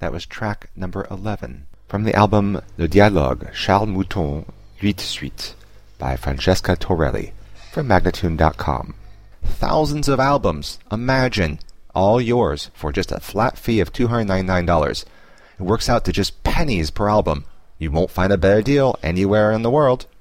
That was track number 11 from the album Le Dialogue, Charles Mouton, 8 Suite by Francesca Torelli from Magnatune.com. Thousands of albums, imagine, all yours for just a flat fee of $299. It works out to just pennies per album. You won't find a better deal anywhere in the world.